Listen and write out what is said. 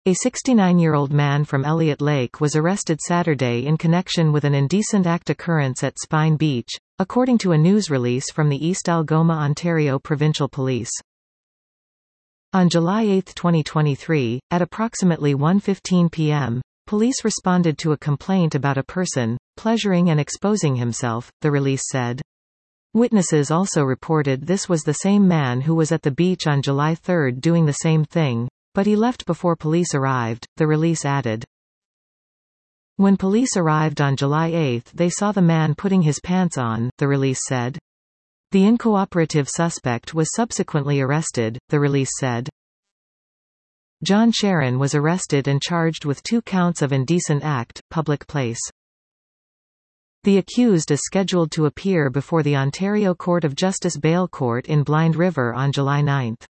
A 69-year-old man from Elliott Lake was arrested Saturday in connection with an indecent act occurrence at Spine Beach, according to a news release from the East Algoma, Ontario Provincial Police. On July 8, 2023, at approximately 1:15 p.m., police responded to a complaint about a person pleasuring and exposing himself, the release said. Witnesses also reported this was the same man who was at the beach on July 3 doing the same thing, but he left before police arrived, the release added. When police arrived on July 8 they saw the man putting his pants on, the release said. The uncooperative suspect was subsequently arrested, the release said. John Sharon was arrested and charged with 2 counts of indecent act, public place. The accused is scheduled to appear before the Ontario Court of Justice Bail Court in Blind River on July 9.